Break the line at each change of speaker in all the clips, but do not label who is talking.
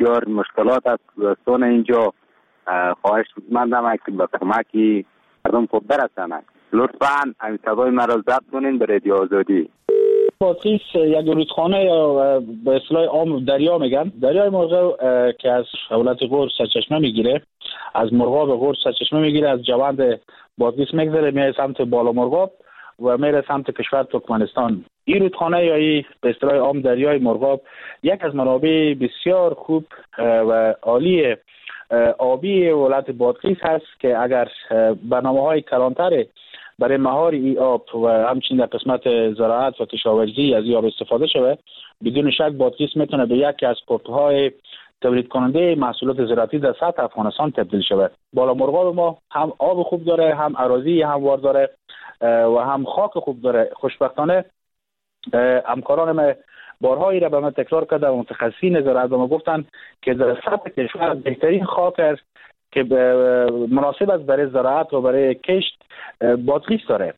بسیار مشکلات است. دوستان اینجا خواهش مندم که به کمک مردم خود برسانند. لطفاً این صدای مرا ضبط کنین به رادیو آزادی.
بادغیس یک رودخانه یا به اصطلاح عام دریا میگن. دریای مرغاب که از ولایت غور سرچشمه میگیره، از مرغاب غور سرچشمه میگیره، از جوند بادغیس میگذره میره سمت بالا مرغاب و میره سمت کشور ترکمنستان. این رودخانه یا این به اصطلاح عام دریای مرغاب یک از منابع بسیار خوب و عالی آبی ولایت بادغیس هست که اگر برنامه‌های کلانتر برای مهار ای آب و همچنین در قسمت زراعت و کشاورزی از این آب استفاده شود، بدون شک بادغیس میتونه به یکی از پورت‌های تولید کننده محصولات زراعتی در سطح افغانستان تبدیل شود. بالا مرغاب ما هم آب خوب داره، هم اراضی هموار داره و هم خاک خوب داره. خوشبختانه همکاران ما بارهایی را به من تکرار کرده و متخصصین زراعت به ما گفتن که در سطح کشور بهترین خاک است که مناسب است برای زراعت و برای کشت بادغیس داره.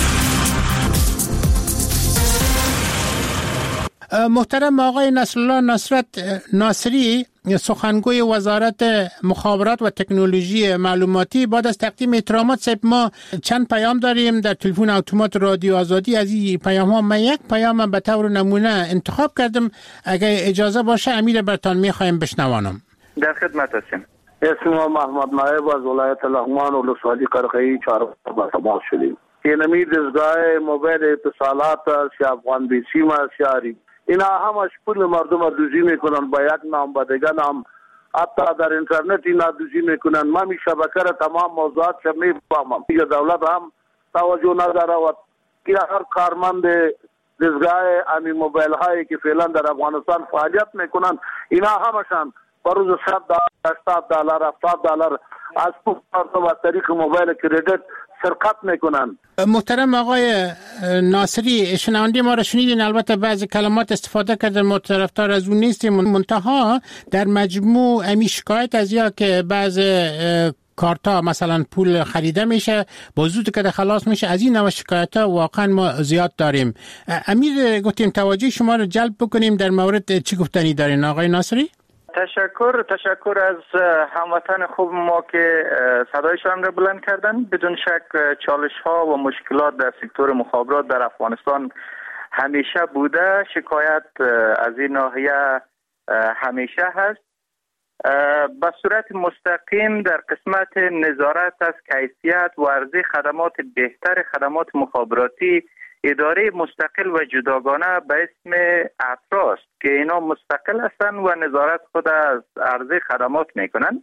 محترم آقای نصرالله نصرت ناصری، سخنگوی وزارت مخابرات و تکنولوژی معلوماتی، بعد از تقدیم احترامات صاحب ما چند پیام داریم در تلفن اتومات رادیو آزادی. از این پیام ها من یک پیام به طور نمونه انتخاب کردم، اگر اجازه باشه امیر برتان میخوایم بشنوانم.
در خدمت هستیم.
اسم محمد نایب از ولایت لغمان و ولسوالی قرقی چهارم با تماس شدیم. اینمی دستگاه موبایل اتصالات یا افغان بی سیم شهری اینا همش پول مردم دوزی میکنن، با یک نام با دیگر نام، حتی در اینترنت اینا دوزی میکنن. من می شبکه را تمام موضوعات شب میفهمم. دیگه دولت هم توجه نداره و که هر کارمند دستگاه امی موبایل هایی که فعلا در افغانستان فعالیت میکنن اینا همشان بروز $100 $80 $70 از پول و طریق موبایل کردیت سرقت میکنن.
محترم آقای ناصری، شنونده ما را شنیدین، البته بعضی کلمات استفاده کردن، ما طرفدار از اون نیستیم، منتها در مجموع امی شکایت از یا که بعض کارتا مثلا پول خریده میشه با زود که خلاص میشه، از این نوع شکایت ها واقعا ما زیاد داریم. امیر گفتیم توجه شما رو جلب بکنیم در مورد چی گفتنی دارین آقای ناصری؟
تشکر از هموطن خوب ما که صدایشان را بلند کردن. بدون شک چالش ها و مشکلات در سکتور مخابرات در افغانستان همیشه بوده، شکایت از این ناحیه همیشه هست. به صورت مستقیم در قسمت نظارت از کیفیت و عرضه خدمات بهتر خدمات مخابراتی اداره مستقل و جداگانه به اسم اترا است که اینا مستقل هستند و نظارت خود از عرضه خدمات میکنند.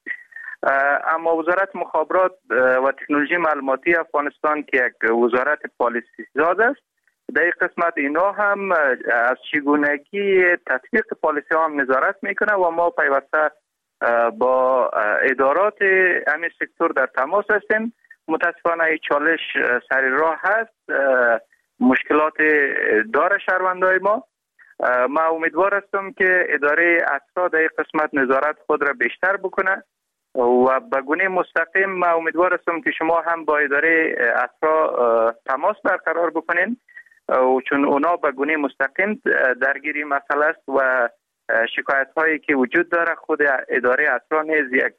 اما وزارت مخابرات و تکنولوژی معلوماتی افغانستان که یک وزارت پالیسی ساز است، در این قسمت اینا هم از چگونگی تطبیق پالیسی ها هم نظارت میکنه و ما پیوسته با ادارات همین سکتور در تماس هستیم. متاسفانه چالش سر راه هست، مشکلات داره شهروندای ما. ما امیدوار هستم که اداره اترا در این قسمت نظارت خود را بیشتر بکنه و به گونه مستقیم ما امیدوار هستم که شما هم با اداره اترا تماس برقرار بکنین و چون اونا به گونه مستقیم درگیری مسئله است و شکایت هایی که وجود داره خود اداره اترا نیز یک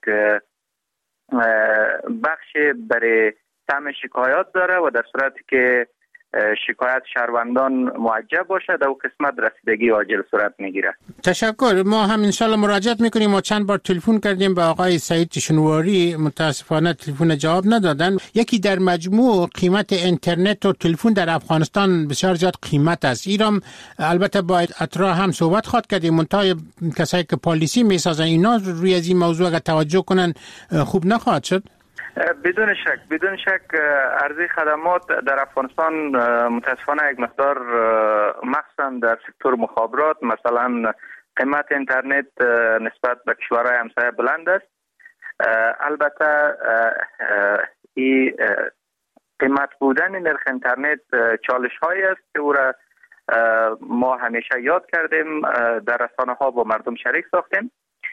بخش برای سم شکایات داره و در صورتی که شکایت شهروندان موجه باشه در اون قسمت رسیدگی عاجل صورت میگیره.
تشکر. ما هم انشالله مراجعت میکنیم. ما چند بار تلفن کردیم به آقای سعید شنواری، متاسفانه تلفن جواب ندادن. یکی در مجموع قیمت اینترنت و تلفن در افغانستان بسیار زیاد قیمت است. ایران البته با اترا هم صحبت خواهد کردیم، منتها کسایی که پالیسی میسازن اینا روی از این موضوع اگر توجه کنن خوب نخواهد شد.
بدون شک عرضه خدمات در افغانستان متاسفانه یک مقدار مخصوصا در سکتور مخابرات مثلا قیمت اینترنت نسبت به کشورهای همسایه بلند است. البته این قیمت بودن نرخ اینترنت چالش هایی است که او را ما همیشه یاد کردیم، در رسانه ها با مردم شریک ساختیم.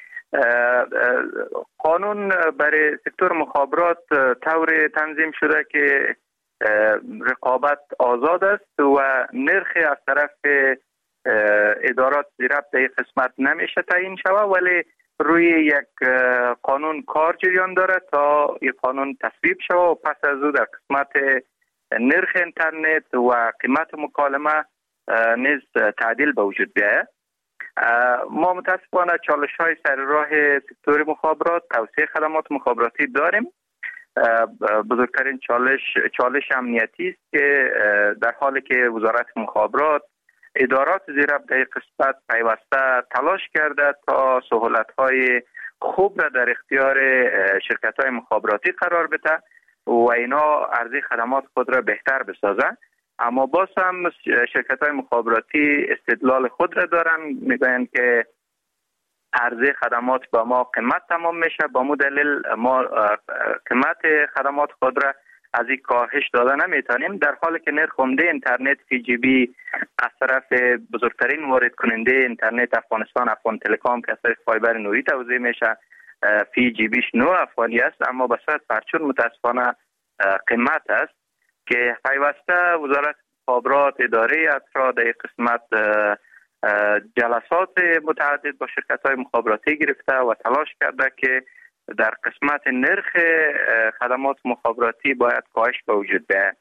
قانون برای سکتور مخابرات طور تنظیم شده که رقابت آزاد است و نرخ از طرف ادارات زیربط در این قسمت نمیشه تعیین شود، ولی روی یک قانون کار جریان داره تا این قانون تصویب شود و پس از او در قسمت نرخ اینترنت و قیمت مکالمه نیز تعدیل به وجود بیاید. ما متاسفانه چالش های سر راه سکتور مخابرات، توسعه خدمات مخابراتی داریم. بزرگترین چالش امنیتی است که در حالی که وزارت مخابرات ادارات زیربط در قسمت پیوسته تلاش کرده تا سهولت‌های خوب را در اختیار شرکت‌های مخابراتی قرار بده و اینا عرضه خدمات خود را بهتر بسازه، اما باز هم شرکت‌های مخابراتی استدلال خود را دارن، میگن که عرضه خدمات با ما قیمت تمام میشه، با مو دلیل ما قیمت خدمات خود را از این کاهش داده نمیتونیم، در حالی که نرخ عمده اینترنت 3GB از طرف بزرگترین وارد کننده اینترنت افغانستان، افغان تلکام که از طریق فایبر نوری توزیع میشه، 3GB 9 افغانی است، اما به صورت پرچون متاسفانه قیمت است که پیوسته وزارت مخابرات اداره اترا در قسمت جلسات متعدد با شرکت‌های مخابراتی گرفته و تلاش کرده که در قسمت نرخ خدمات مخابراتی باید کاهش به وجود بیاید.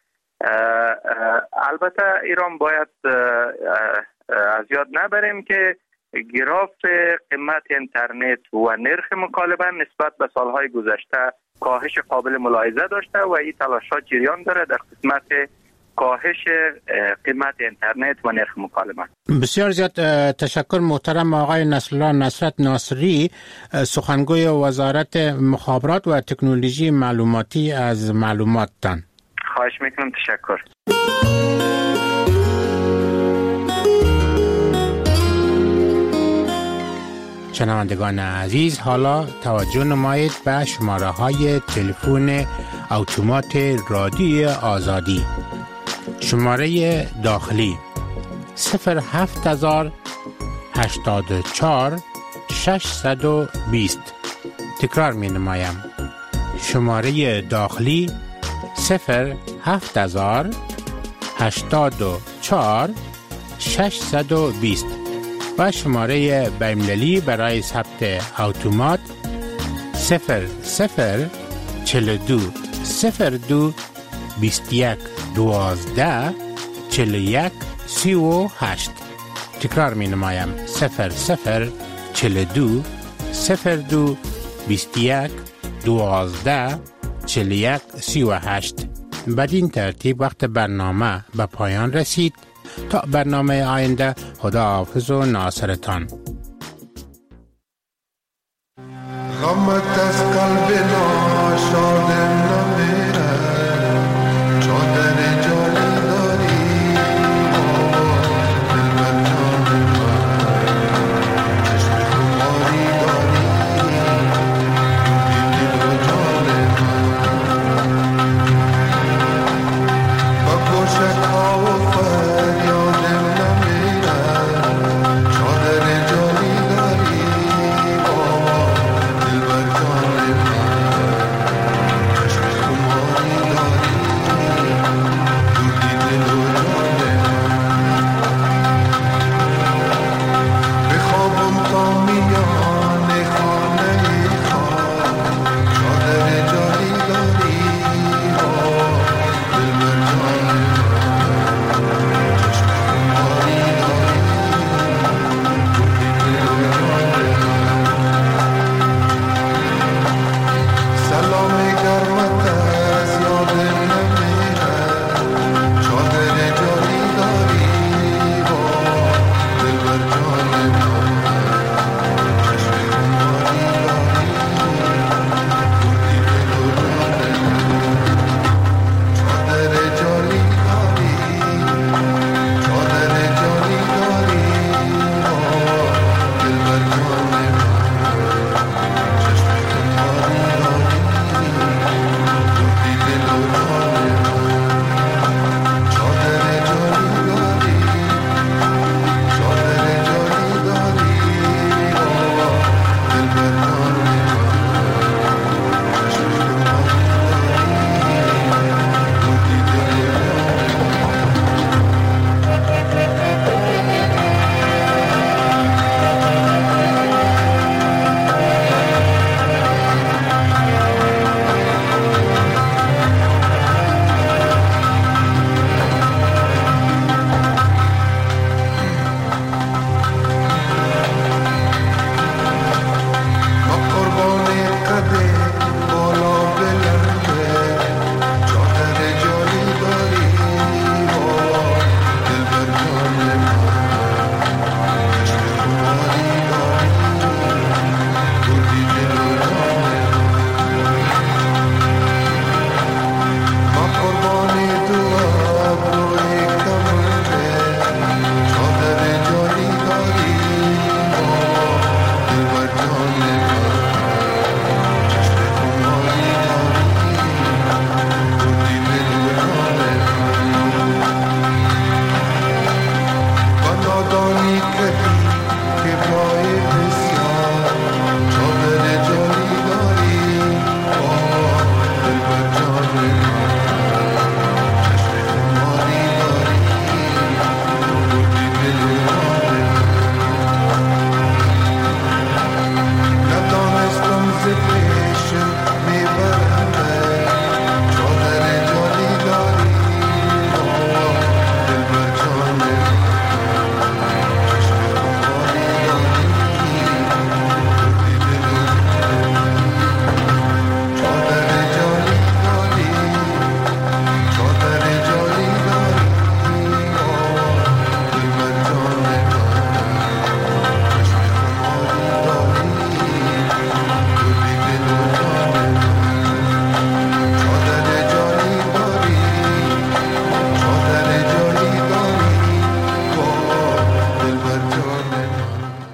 البته ایران باید از یاد نبریم که گراف قیمت اینترنت و نرخ مکالمه نسبت به سالهای گذشته کاهش قابل ملاحظه داشته و این تلاشات جریان داره در قسمت کاهش قیمت اینترنت و نرخ مکالمه.
بسیار زیاد تشکر محترم آقای نصرالله نصرت ناصری، سخنگوی وزارت مخابرات و تکنولوژی معلوماتی از معلوماتتان.
خواهش میکنم، تشکر.
شنوندگان عزیز، حالا توجه نمایید به شماره های تلفن اتومات رادیوی آزادی. شماره داخلی 07084 620. تکرار می نمایم. شماره داخلی 07084 620 و شماره بین‌المللی برای ثبت اتومات 0042 02 21 12 41 38. تکرار می نمایم 0042 02 21 12 41 38. بدین ترتیب وقت برنامه به پایان رسید. تا برنامه آینده، خداحافظ و ناصرتان.
غمت از قلب